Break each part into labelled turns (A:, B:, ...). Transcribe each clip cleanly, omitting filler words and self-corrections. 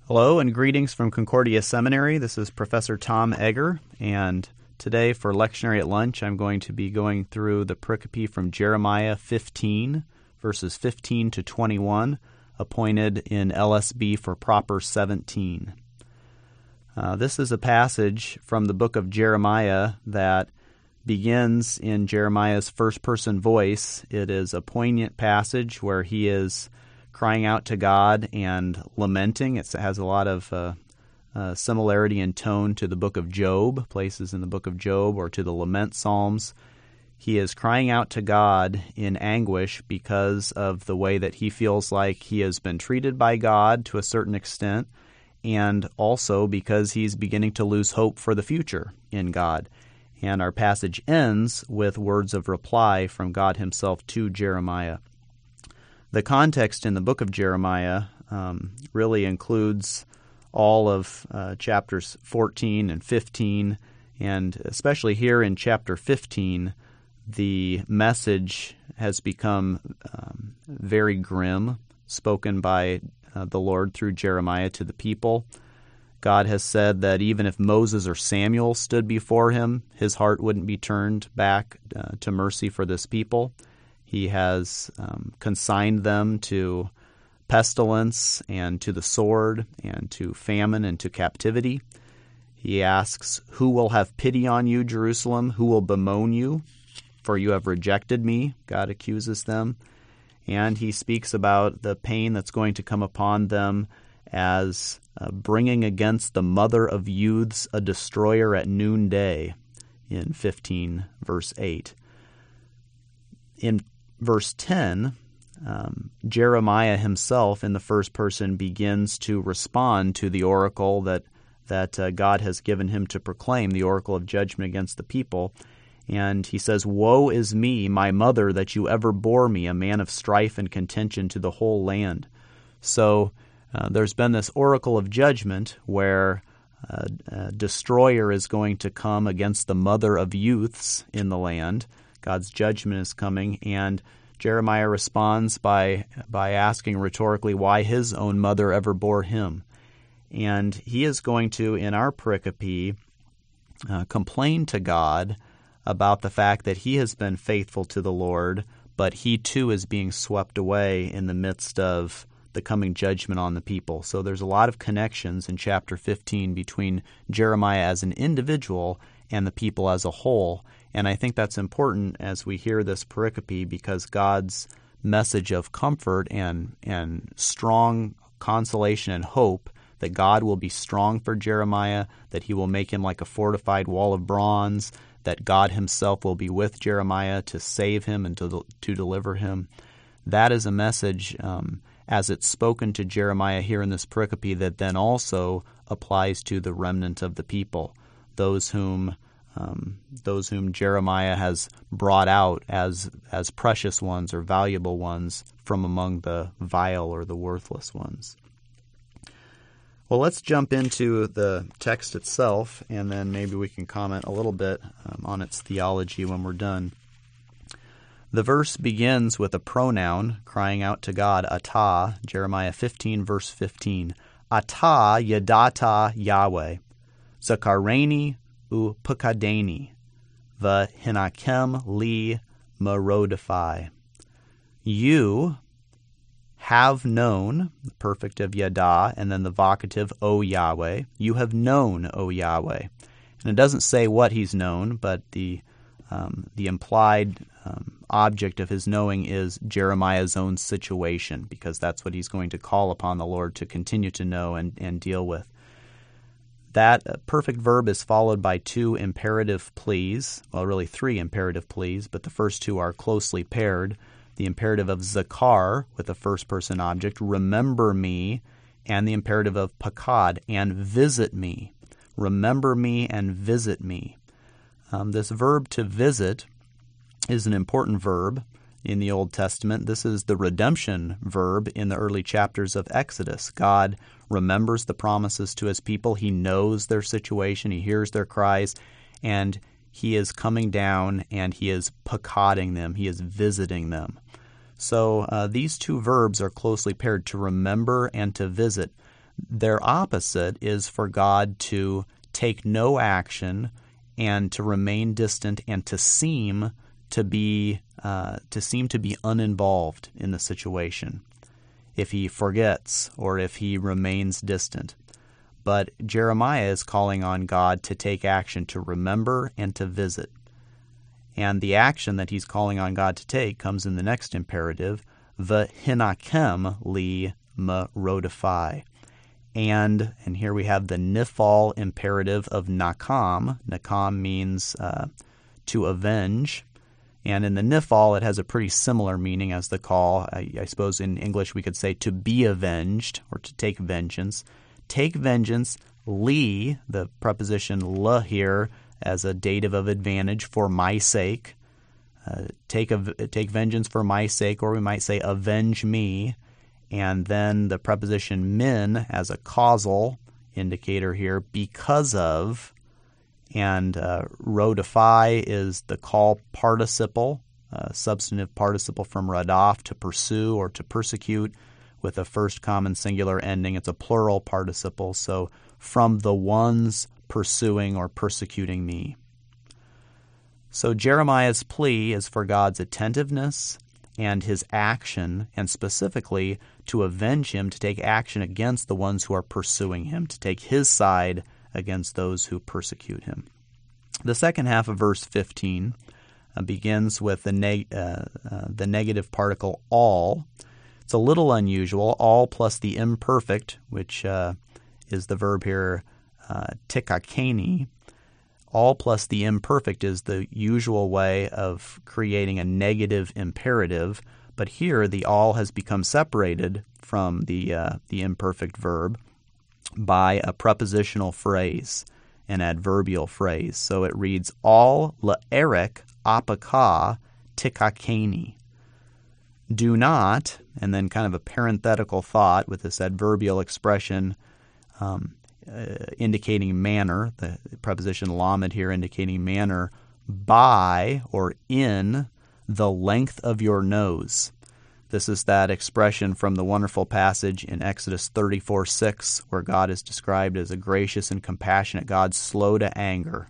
A: Hello and greetings from Concordia Seminary. This is Professor Tom Egger, and today for Lectionary at Lunch, I'm going to be going through the pericope from Jeremiah 15, verses 15 to 21, appointed in LSB for Proper 17. This is a passage from the book of Jeremiah that begins in Jeremiah's first-person voice. It is a poignant passage where he is crying out to God and lamenting. It has a lot of similarity in tone to the book of Job, places in the book of Job, or to the lament psalms. He is crying out to God in anguish because of the way that he feels like he has been treated by God to a certain extent, and also because he's beginning to lose hope for the future in God. And our passage ends with words of reply from God himself to Jeremiah. The context in the book of Jeremiah really includes all of chapters 14 and 15, and especially here in chapter 15, the message has become very grim, spoken by the Lord through Jeremiah to the people. God has said that even if Moses or Samuel stood before him, his heart wouldn't be turned back to mercy for this people. He has consigned them to pestilence and to the sword and to famine and to captivity. He asks, "Who will have pity on you, Jerusalem? Who will bemoan you? For you have rejected me," God accuses them. And he speaks about the pain that's going to come upon them as bringing against the mother of youths a destroyer at noonday in 15, verse 8. In verse 10, Jeremiah himself in the first person begins to respond to the oracle that God has given him to proclaim, the oracle of judgment against the people. And he says, "Woe is me, my mother, that you ever bore me, a man of strife and contention to the whole land." So there's been this oracle of judgment where a destroyer is going to come against the mother of youths in the land. God's judgment is coming, and Jeremiah responds by asking rhetorically why his own mother ever bore him. And he is going to, in our pericope, complain to God about the fact that he has been faithful to the Lord, but he too is being swept away in the midst of the coming judgment on the people. So there's a lot of connections in chapter 15 between Jeremiah as an individual and the people as a whole. And I think that's important as we hear this pericope, because God's message of comfort and strong consolation and hope that God will be strong for Jeremiah, that he will make him like a fortified wall of bronze, that God himself will be with Jeremiah to save him and to deliver him. That is a message, as it's spoken to Jeremiah here in this pericope, that then also applies to the remnant of the people, those whom Jeremiah has brought out as precious ones or valuable ones from among the vile or the worthless ones. Well, let's jump into the text itself, and then maybe we can comment a little bit on its theology when we're done. The verse begins with a pronoun crying out to God, Atah, Jeremiah 15, verse 15. Atah yadata Yahweh, zakareni upukadeni, v'hinakem li merodify. You have known, the perfect of yada, and then the vocative, O Yahweh. You have known, O Yahweh. And it doesn't say what he's known, but the implied object of his knowing is Jeremiah's own situation, because that's what he's going to call upon the Lord to continue to know and deal with. That perfect verb is followed by two imperative pleas, well, really three imperative pleas, but the first two are closely paired. The imperative of zakar with a first-person object, remember me, and the imperative of pakad, and visit me. Remember me and visit me. This verb to visit is an important verb in the Old Testament. This is the redemption verb in the early chapters of Exodus. God remembers the promises to his people. He knows their situation. He hears their cries, and he is coming down and he is pakading them. He is visiting them. So these two verbs are closely paired, to remember and to visit. Their opposite is for God to take no action and to remain distant and to seem to be uninvolved in the situation, if he forgets or if he remains distant. But Jeremiah is calling on God to take action, to remember and to visit. And the action that he's calling on God to take comes in the next imperative, v'hinakem li m'rodafai. And here we have the nifal imperative of nakam. Nakam means to avenge. And in the nifal, it has a pretty similar meaning as the call. I suppose in English we could say to be avenged or to take vengeance. Take vengeance, li, the preposition la here as a dative of advantage, for my sake. Take vengeance for my sake, or we might say avenge me. And then the preposition min as a causal indicator here, because of. And rodafai is the call participle, substantive participle from radaf, to pursue or to persecute, with a first common singular ending. It's a plural participle, so from the ones pursuing or persecuting me. So Jeremiah's plea is for God's attentiveness and his action, and specifically to avenge him, to take action against the ones who are pursuing him, to take his side against those who persecute him. The second half of verse 15 begins with the negative particle all. It's a little unusual, all plus the imperfect, which is the verb here, tikakeni. All plus the imperfect is the usual way of creating a negative imperative, but here the all has become separated from the imperfect verb by a prepositional phrase, an adverbial phrase. So it reads, all la'erek apaka tikakeni. Do not, and then kind of a parenthetical thought with this adverbial expression indicating manner, the preposition lamed here indicating manner, by or in the length of your nose. This is that expression from the wonderful passage in Exodus 34:6, where God is described as a gracious and compassionate God, slow to anger,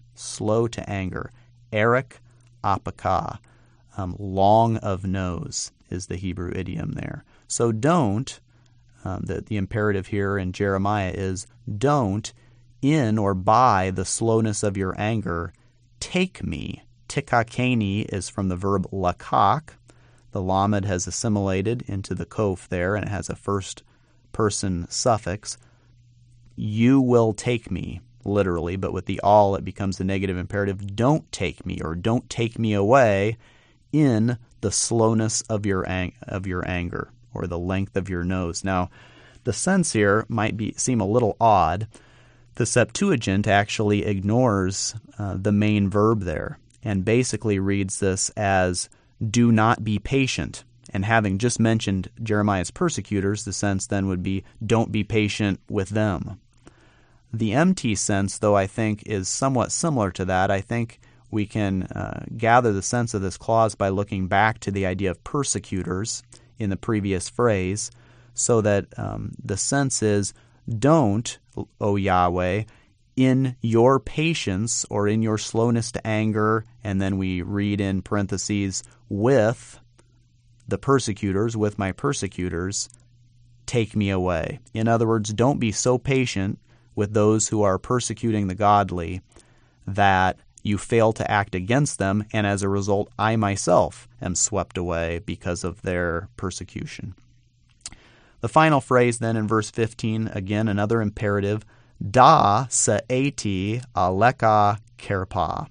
A: erek apaka, long of nose is the Hebrew idiom there. So don't, the imperative here in Jeremiah is, don't, in or by the slowness of your anger, take me. Tikakeni is from the verb lakak. The lamed has assimilated into the kof there, and it has a first-person suffix. You will take me, literally, but with the all it becomes the negative imperative. Don't take me, or don't take me away in the slowness of your anger, or the length of your nose. Now, the sense here might seem a little odd. The Septuagint actually ignores the main verb there and basically reads this as, do not be patient. And having just mentioned Jeremiah's persecutors, the sense then would be, don't be patient with them. The MT sense, though, I think is somewhat similar to that. I think we can gather the sense of this clause by looking back to the idea of persecutors in the previous phrase, so that the sense is, don't, O Yahweh, in your patience or in your slowness to anger, and then we read in parentheses, with the persecutors, with my persecutors, take me away. In other words, don't be so patient with those who are persecuting the godly that you fail to act against them, and as a result, I myself am swept away because of their persecution. The final phrase then in verse 15, again, another imperative, da sa'eti aleka kerpa.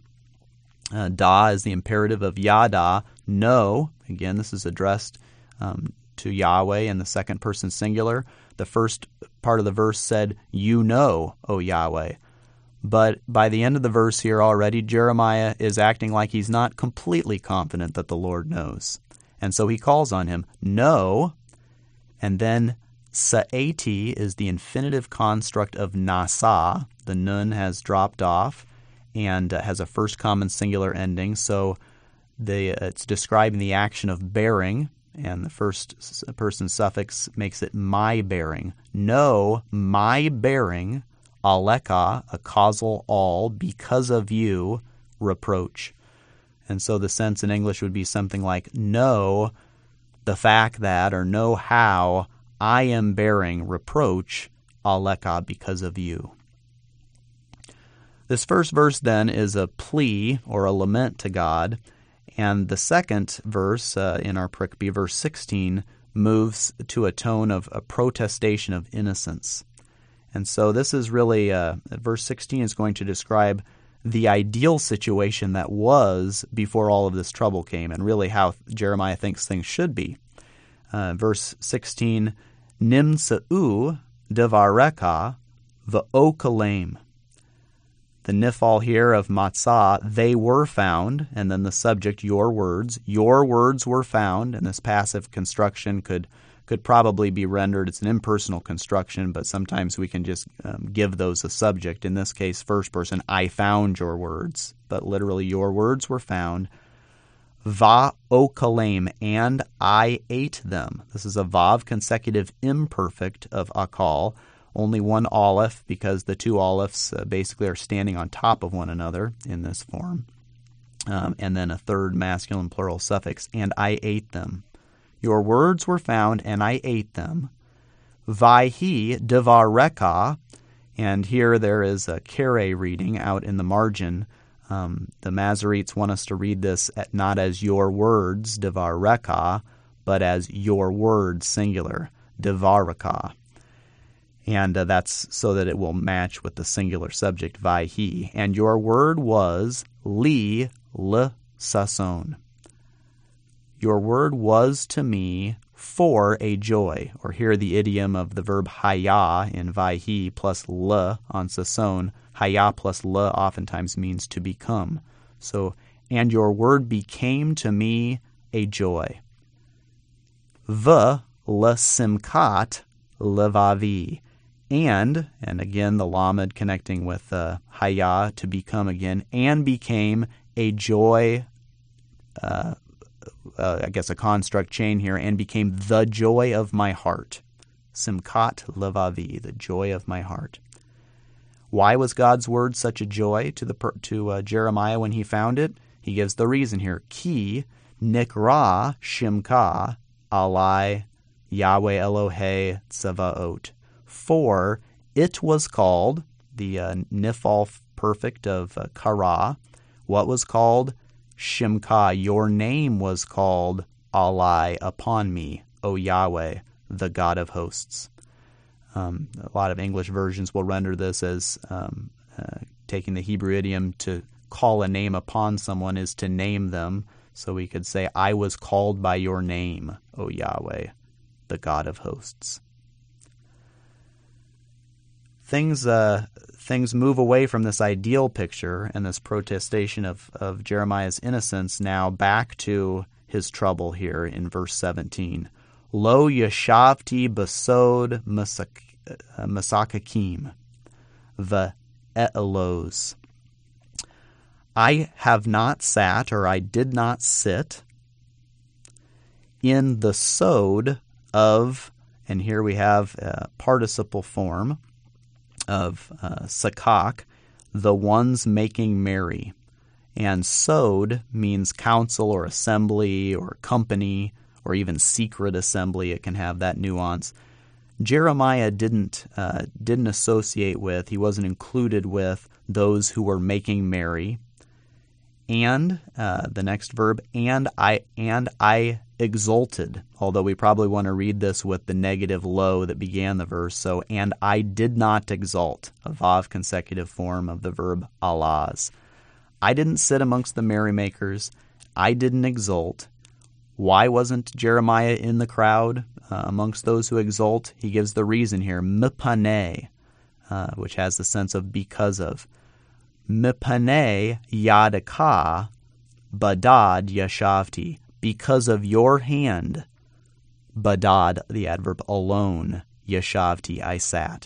A: Da is the imperative of yada, no. Again, this is addressed to Yahweh in the second person singular. The first part of the verse said, you know, O Yahweh. But by the end of the verse here already, Jeremiah is acting like he's not completely confident that the Lord knows. And so he calls on him, no, and then sa'eti is the infinitive construct of nasa. The nun has dropped off and has a first common singular ending, so it's describing the action of bearing, and the first person suffix makes it my bearing. No, my bearing, aleka, a causal all, because of you, reproach. And so the sense in English would be something like, know the fact that, or know how I am bearing reproach, aleka, because of you. This first verse then is a plea or a lament to God, and the second verse in our pericope, verse 16, moves to a tone of a protestation of innocence. And so this is really, verse 16 is going to describe the ideal situation that was before all of this trouble came, and really how Jeremiah thinks things should be. Verse 16, Nimsa'u devareka v'okalem. The nifal here of matzah, they were found, and then the subject, your words were found, and this passive construction could probably be rendered, it's an impersonal construction, but sometimes we can just give those a subject. In this case, first person, I found your words, but literally your words were found. Va okalem, and I ate them. This is a vav consecutive imperfect of akal. Only one aleph, because the two alephs basically are standing on top of one another in this form. And then a third masculine plural suffix, and I ate them. Your words were found, and I ate them. Vaihi devareka, and here there is a kere reading out in the margin. The Masoretes want us to read this not as your words, devareka, but as your words, singular, devareka. And that's so that it will match with the singular subject, vaihi. And your word was li sason. Your word was to me for a joy. Or here the idiom of the verb haya in vaihi plus l on sason. Haya plus l oftentimes means to become. So, and your word became to me a joy. V simkat levavi. And again, the lamed connecting with haya, to become again, and became a joy, I guess a construct chain here, and became the joy of my heart. Simkat levavi, the joy of my heart. Why was God's word such a joy to Jeremiah when he found it? He gives the reason here. Ki nikra shimka alai Yahweh Elohei Tzavaot. For it was called, the nifal perfect of kara, what was called? Shimka, your name was called alai, upon me, O Yahweh, the God of hosts. A lot of English versions will render this as taking the Hebrew idiom to call a name upon someone is to name them. So we could say, I was called by your name, O Yahweh, the God of hosts. Things move away from this ideal picture and this protestation of Jeremiah's innocence now back to his trouble here in verse 17. Lo yashavti basod masakakim ve'elos. I have not sat, or I did not sit, in the sod of, and here we have a participle form of sakak, the ones making merry. And sod means council or assembly or company or even secret assembly. It can have that nuance. Jeremiah didn't associate with, he wasn't included with those who were making merry. And the next verb, and I exulted, although we probably want to read this with the negative lo that began the verse. So, and I did not exult, a vav consecutive form of the verb alaz. I didn't sit amongst the merrymakers. I didn't exult. Why wasn't Jeremiah in the crowd amongst those who exult? He gives the reason here, mipane, which has the sense of because of. Mipane yadaka badad yashavti. Because of your hand, badad, the adverb alone, yashavti, I sat.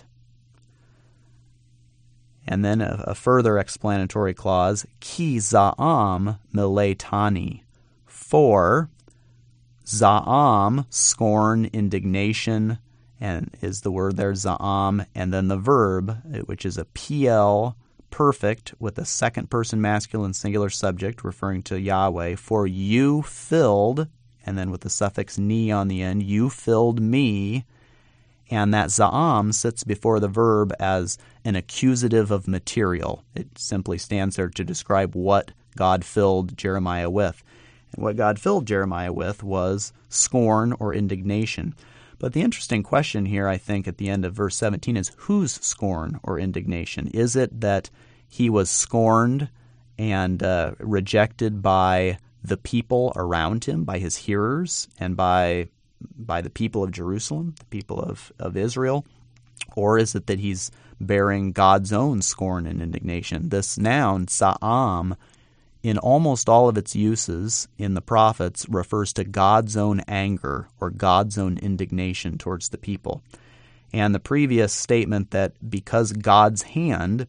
A: And then a further explanatory clause, ki za'am miletani. For Za'am, scorn, indignation, and is the word there, za'am, and then the verb, which is a PL, perfect, with a second-person masculine singular subject referring to Yahweh. For you filled, and then with the suffix ni on the end, you filled me. And that za'am sits before the verb as an accusative of material. It simply stands there to describe what God filled Jeremiah with. And what God filled Jeremiah with was scorn or indignation. But the interesting question here, I think, at the end of verse 17 is whose scorn or indignation? Is it that he was scorned and rejected by the people around him, by his hearers, and by the people of Jerusalem, the people of Israel? Or is it that he's bearing God's own scorn and indignation? This noun, za'am, in almost all of its uses in the prophets, refers to God's own anger or God's own indignation towards the people. And the previous statement that because of God's hand,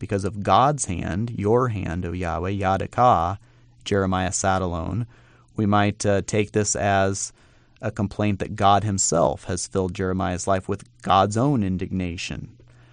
A: your hand, O Yahweh, Yadakah, Jeremiah sat alone, we might take this as a complaint that God himself has filled Jeremiah's life with God's own indignation.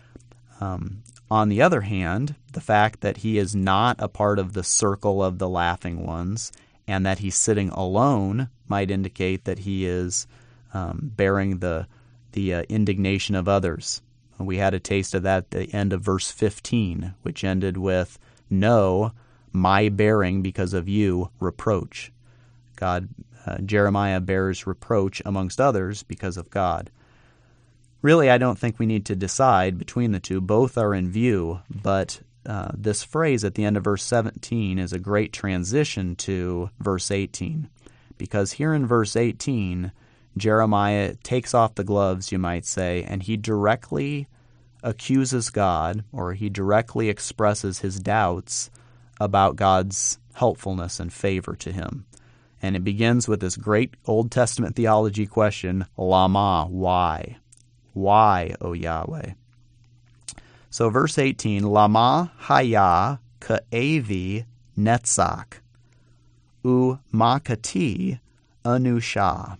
A: On the other hand, the fact that he is not a part of the circle of the laughing ones and that he's sitting alone might indicate that he is bearing the indignation of others. We had a taste of that at the end of verse 15, which ended with, "No, my bearing because of you reproach." Jeremiah bears reproach amongst others because of God. Really, I don't think we need to decide between the two. Both are in view, but this phrase at the end of verse 17 is a great transition to verse 18, because here in verse 18, Jeremiah takes off the gloves, you might say, and he directly accuses God, or he directly expresses his doubts about God's helpfulness and favor to him. And it begins with this great Old Testament theology question, Lama, why? Why, O Yahweh? So verse 18, Lama haya ka'avi netzach, u makati anusha.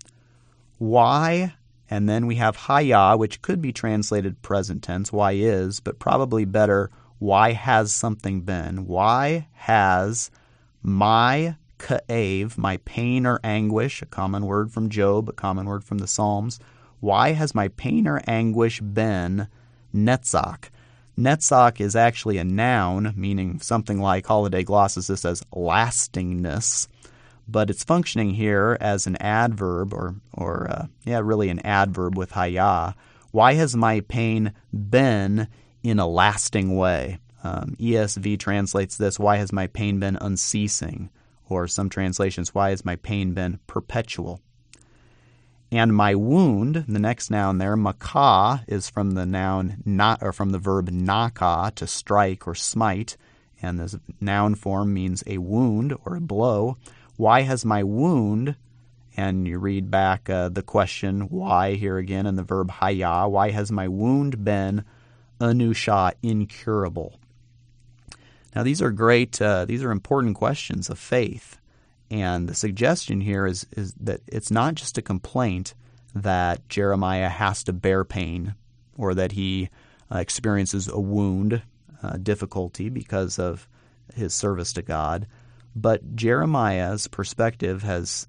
A: Why, and then we have haya, which could be translated present tense, why is, but probably better, why has something been? Why has my ka'av, my pain or anguish, a common word from Job, a common word from the Psalms, why has my pain or anguish been netzach? Netzach is actually a noun, meaning something like Holiday glosses this as lastingness, but it's functioning here as an adverb, really an adverb with haya. Why has my pain been in a lasting way? ESV translates this, why has my pain been unceasing? Or some translations, why has my pain been perpetual? And my wound, the next noun there, makah, is from the verb naka, to strike or smite, and this noun form means a wound or a blow. Why has my wound, and you read back the question, why, here again in the verb haya, why has my wound been anusha, incurable? Now these are great, these are important questions of faith. And the suggestion here is that it's not just a complaint that Jeremiah has to bear pain or that he experiences a wound, difficulty because of his service to God, but Jeremiah's perspective has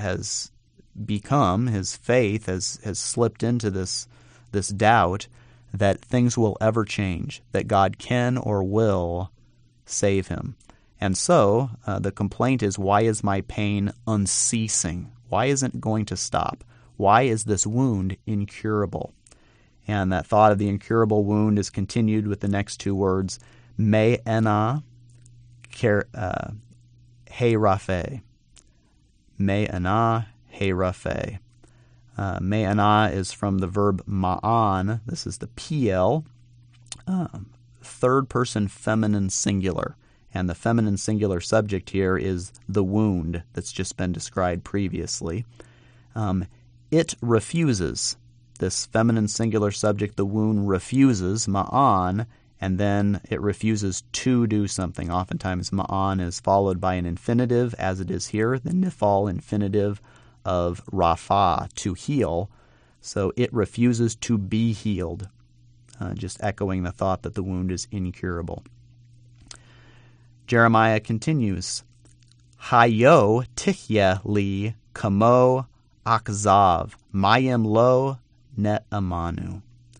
A: become, his faith has slipped into this doubt that things will ever change, that God can or will save him. And so the complaint is, why is my pain unceasing? Why isn't it going to stop? Why is this wound incurable? And that thought of the incurable wound is continued with the next two words, me'ena heirafeh. Me'ena heirafeh. Me'ena is from the verb ma'an. This is the PL, third person feminine singular. And the feminine singular subject here is the wound that's just been described previously. It refuses. This feminine singular subject, the wound, refuses, ma'an, and then it refuses to do something. Oftentimes ma'an is followed by an infinitive, as it is here, the nifal infinitive, of Rapha, to heal. So it refuses to be healed, just echoing the thought that the wound is incurable. Jeremiah continues, Hayo tichye li kamo akzav, mayim lo net amanu.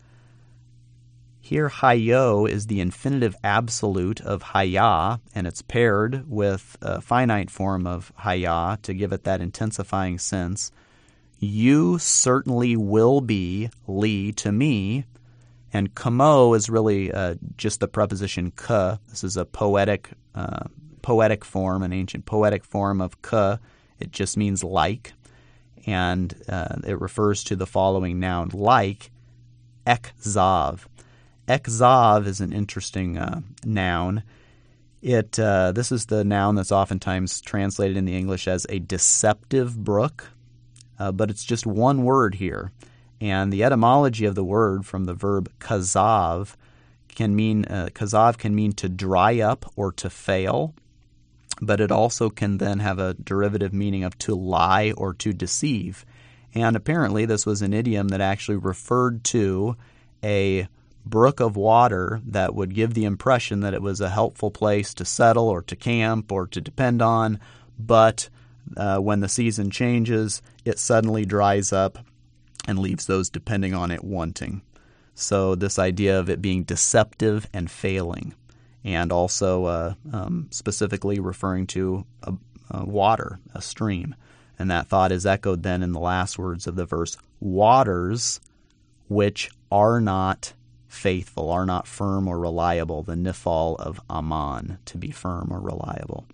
A: Here, hayo is the infinitive absolute of haya, and it's paired with a finite form of haya to give it that intensifying sense. You certainly will be, li, to me. And kamo is really just the preposition ka. This is a poetic form, an ancient poetic form of ka. It just means like. And it refers to the following noun, like ekzav. Ekzav is an interesting noun. This is the noun that's oftentimes translated in the English as a deceptive brook, but it's just one word here. And the etymology of the word from the verb kazav can mean to dry up or to fail, but it also can then have a derivative meaning of to lie or to deceive. And apparently this was an idiom that actually referred to a brook of water that would give the impression that it was a helpful place to settle or to camp or to depend on, but when the season changes, it suddenly dries up and leaves those depending on it wanting. So this idea of it being deceptive and failing, and also specifically referring to water, a stream. And that thought is echoed then in the last words of the verse, waters which are not faithful, are not firm or reliable, the nifal of Aman, to be firm or reliable.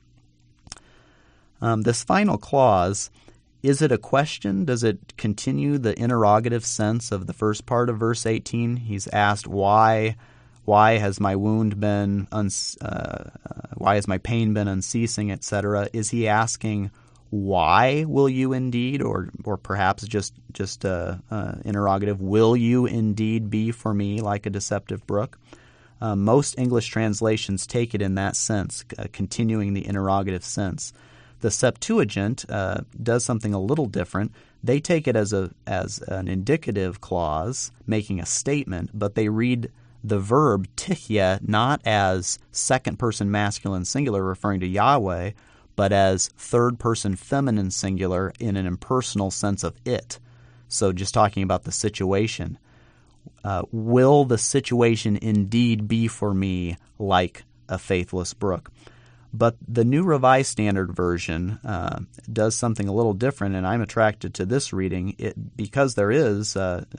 A: This final clause, is it a question? Does it continue the interrogative sense of the first part of verse 18? He's asked, why has my wound been, why has my pain been unceasing, etc.? Is he asking, why will you indeed, or perhaps just interrogative, will you indeed be for me like a deceptive brook? Most English translations take it in that sense, continuing the interrogative sense. The Septuagint does something a little different. They take it as an indicative clause, making a statement, but they read the verb tichye not as second-person masculine singular referring to Yahweh, but as third-person feminine singular in an impersonal sense of it. So just talking about the situation. Will the situation indeed be for me like a faithless brook? But the New Revised Standard Version does something a little different, and I'm attracted to this reading because there is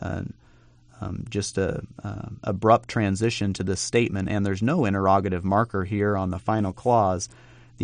A: just a abrupt transition to this statement, and there's no interrogative marker here on the final clause. The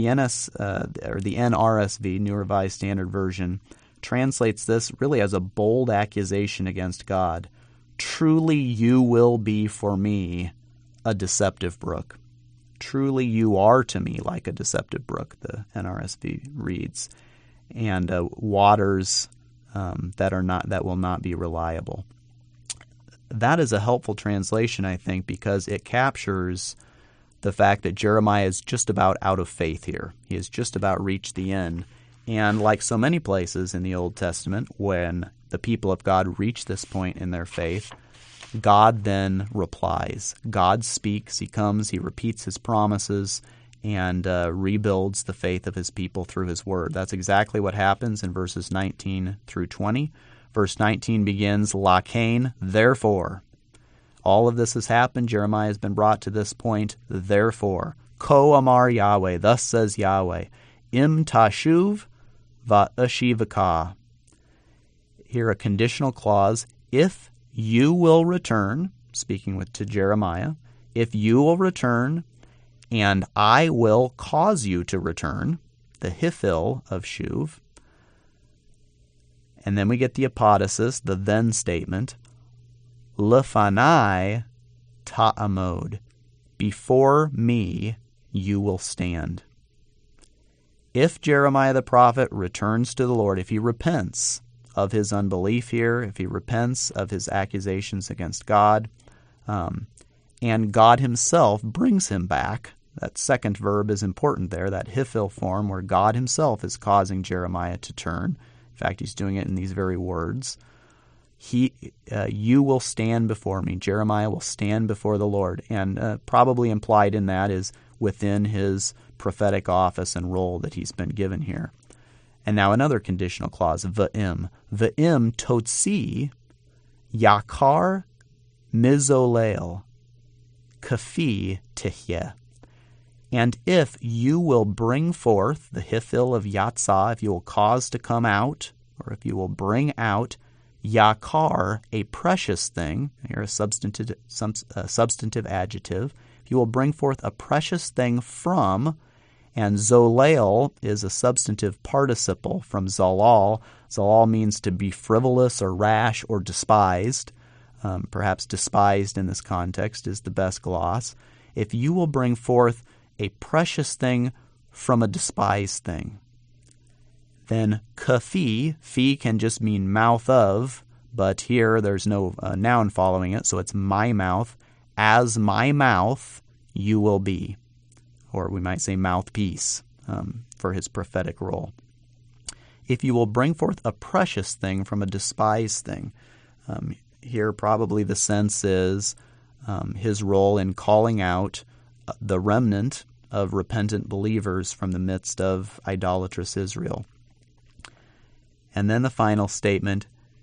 A: NRSV, New Revised Standard Version, translates this really as a bold accusation against God. Truly you will be for me a deceptive brook. Truly you are to me like a deceptive brook, the NRSV reads, and waters that will not be reliable. That is a helpful translation, I think, because it captures the fact that Jeremiah is just about out of faith here. He has just about reached the end. And like so many places in the Old Testament, when the people of God reach this point in their faith, God then replies. God speaks, he comes, he repeats his promises, and rebuilds the faith of his people through his word. That's exactly what happens in verses 19 through 20. Verse 19 begins, Lakain, therefore. All of this has happened. Jeremiah has been brought to this point. Therefore, Ko Amar Yahweh, thus says Yahweh, Im Tashuv Va'ashivaka. Here a conditional clause, if you will return, speaking to Jeremiah, if you will return, and I will cause you to return, the hifil of shuv. And then we get the apodosis, the then statement, Lefanai ta'amod, before me you will stand. If Jeremiah the prophet returns to the Lord, if he repents of his unbelief here, if he repents of his accusations against God, and God himself brings him back, that second verb is important there, that hifil form where God himself is causing Jeremiah to turn. In fact, he's doing it in these very words. You will stand before me. Jeremiah will stand before the Lord. And probably implied in that is within his prophetic office and role that he's been given here. And now another conditional clause, v'im. V'im totsi yakar mizolel kafi tihye. And if you will bring forth the hifil of yatzah, if you will cause to come out, or if you will bring out yakar, a precious thing, here a substantive adjective, if you will bring forth a precious thing from, and zolel is a substantive participle from zalal. Zalal means to be frivolous or rash or despised. Perhaps despised in this context is the best gloss. If you will bring forth a precious thing from a despised thing, then kafi, fi can just mean mouth of, but here there's no noun following it, so it's my mouth. As my mouth you will be. Or we might say mouthpiece for his prophetic role. If you will bring forth a precious thing from a despised thing. Here probably the sense is his role in calling out the remnant of repentant believers from the midst of idolatrous Israel. And then the final statement,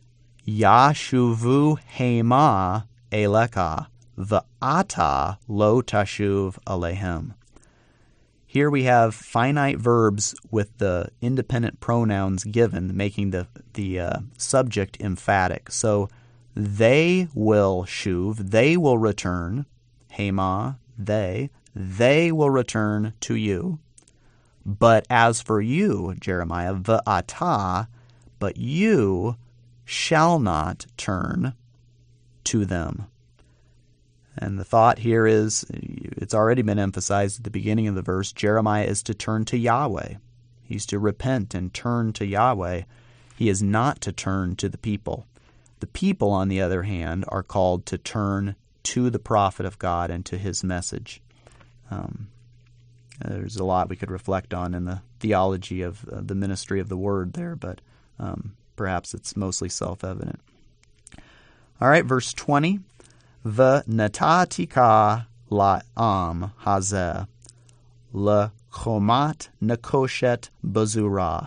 A: Yashuvu hema eleka v'ata lo tashuv alehem. Here we have finite verbs with the independent pronouns given, making the subject emphatic. So they will shuv, they will return, hema, they will return to you. But as for you, Jeremiah, v'ata, but you shall not turn to them. And the thought here is, it's already been emphasized at the beginning of the verse, Jeremiah is to turn to Yahweh. He's to repent and turn to Yahweh. He is not to turn to the people. The people, on the other hand, are called to turn to the prophet of God and to his message. There's a lot we could reflect on in the theology of the ministry of the word there, but perhaps it's mostly self-evident. All right, verse 20. V'natatika la'am hazeh lechomat nekoshet bazura.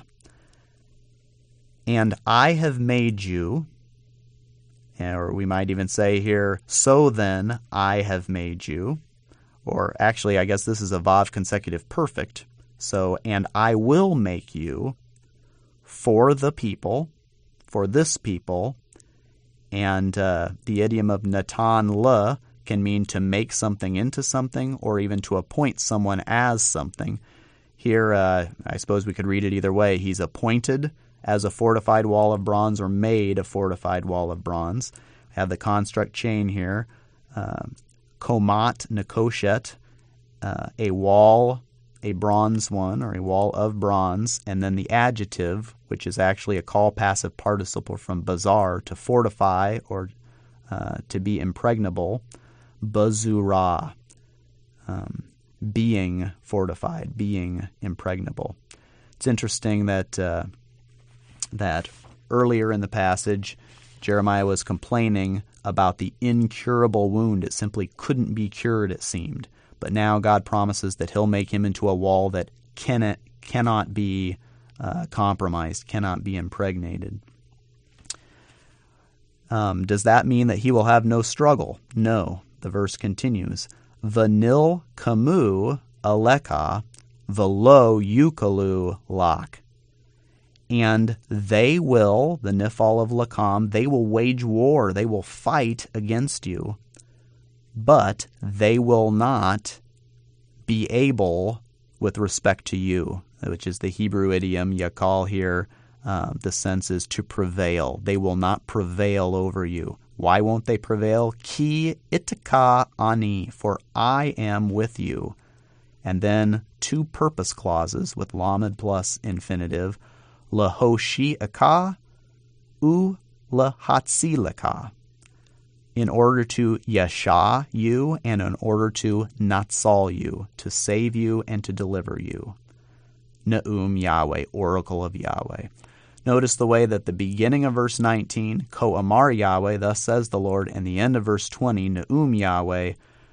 A: And I have made you, or we might even say here, so then I have made you. Or actually, I guess this is a Vav consecutive perfect. So, and I will make you for the people, for this people. And the idiom of natan le can mean to make something into something or even to appoint someone as something. Here, I suppose we could read it either way. He's appointed as a fortified wall of bronze or made a fortified wall of bronze. We have the construct chain here. Komat nekoshet, a wall, a bronze one, or a wall of bronze, and then the adjective, which is actually a call passive participle from bazar, to fortify or to be impregnable, bazura, being fortified, being impregnable. It's interesting that that earlier in the passage, Jeremiah was complaining about the incurable wound. It simply couldn't be cured, it seemed. But now God promises that he'll make him into a wall that cannot be compromised, cannot be impregnated. Does that mean that he will have no struggle? No. The verse continues. Vanil kamu aleka velo yukalu lak. And they will, the nifal of Lakam, they will wage war, they will fight against you, but they will not be able with respect to you, which is the Hebrew idiom yakal here. The sense is to prevail. They will not prevail over you. Why won't they prevail? Ki itka ani, for I am with you. And then two purpose clauses with lamed plus infinitive, lahoshi'aka u lahatzilaka, in order to yasha you and in order to natsal you, to save you and to deliver you. Na'um Yahweh, oracle of Yahweh. Notice the way that the beginning of verse 19, Ko Amar Yahweh, thus says the Lord, and the end of verse 20, Ne'um Yahweh,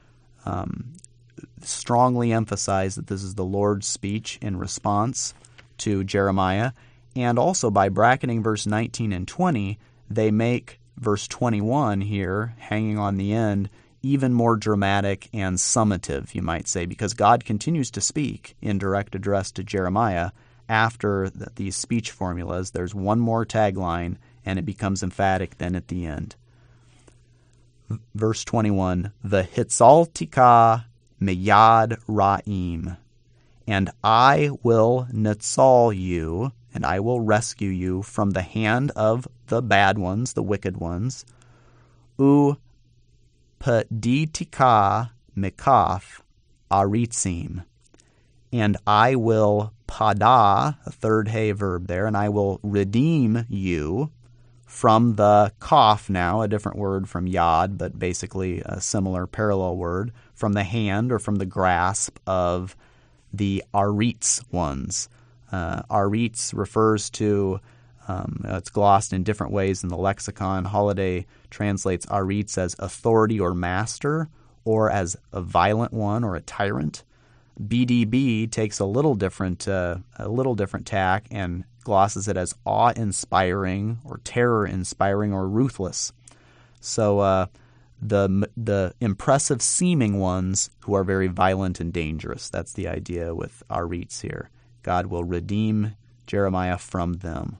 A: strongly emphasize that this is the Lord's speech in response to Jeremiah. And also by bracketing verse 19 and 20, they make verse 21 here, hanging on the end, even more dramatic and summative, you might say, because God continues to speak in direct address to Jeremiah after these speech formulas. There's one more tagline, and it becomes emphatic then at the end. Verse 21, V'hitzaltika miyad ra'im, and I will nitzal you, and I will rescue you from the hand of the bad ones, the wicked ones. U paditika mikaf aritzim, and I will pada, a third hay verb there, and I will redeem you from the kaf now, a different word from yad, but basically a similar parallel word, from the hand or from the grasp of the aritz ones. Aritz refers to, it's glossed in different ways in the lexicon. Holiday translates aritz as authority or master, or as a violent one or a tyrant. BDB takes a little different tack and glosses it as awe-inspiring or terror-inspiring or ruthless. So the impressive seeming ones who are very violent and dangerous. That's the idea with aritz here. God will redeem Jeremiah from them.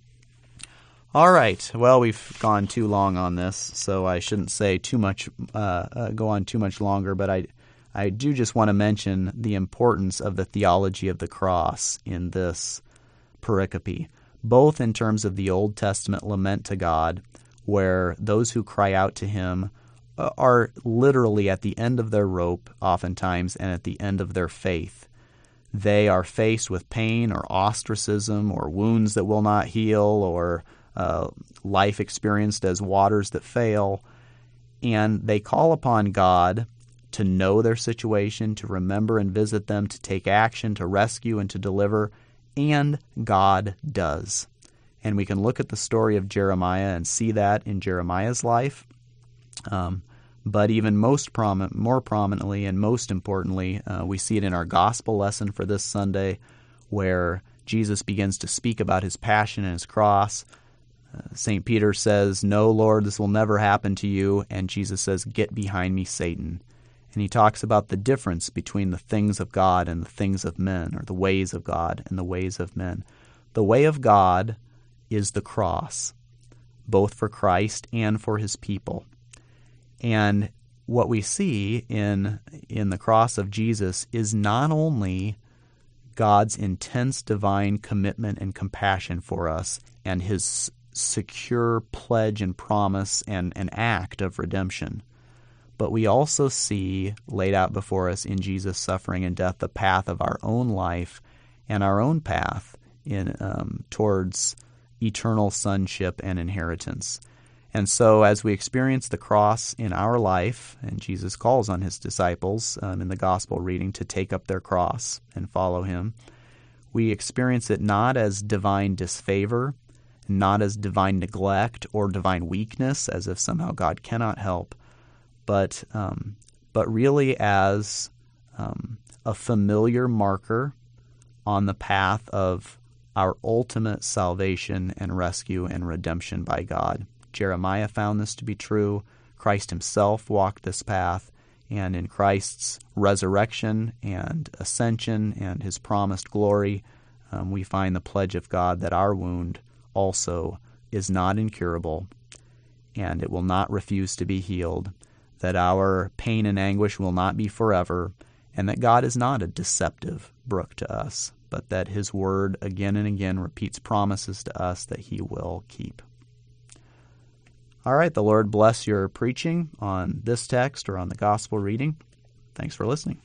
A: All right. Well, we've gone too long on this, so I shouldn't say too much, go on too much longer, but I do just want to mention the importance of the theology of the cross in this pericope, both in terms of the Old Testament lament to God, where those who cry out to him are literally at the end of their rope oftentimes and at the end of their faith. They are faced with pain or ostracism or wounds that will not heal or life experienced as waters that fail, and they call upon God to know their situation, to remember and visit them, to take action, to rescue and to deliver, and God does. And we can look at the story of Jeremiah and see that in Jeremiah's life. But even more prominently and most importantly, we see it in our gospel lesson for this Sunday, where Jesus begins to speak about his passion and his cross. St. Peter says, "No, Lord, this will never happen to you." And Jesus says, "Get behind me, Satan." And he talks about the difference between the things of God and the things of men, or the ways of God and the ways of men. The way of God is the cross, both for Christ and for his people. And what we see in the cross of Jesus is not only God's intense divine commitment and compassion for us and his secure pledge and promise and an act of redemption, but we also see laid out before us in Jesus' suffering and death the path of our own life and our own path towards eternal sonship and inheritance. And so as we experience the cross in our life, and Jesus calls on his disciples in the gospel reading to take up their cross and follow him, we experience it not as divine disfavor, not as divine neglect or divine weakness, as if somehow God cannot help, but really as a familiar marker on the path of our ultimate salvation and rescue and redemption by God. Jeremiah found this to be true. Christ himself walked this path, and in Christ's resurrection and ascension and his promised glory, we find the pledge of God that our wound also is not incurable and it will not refuse to be healed, that our pain and anguish will not be forever, and that God is not a deceptive brook to us, but that his word again and again repeats promises to us that he will keep. All right, the Lord bless your preaching on this text or on the gospel reading. Thanks for listening.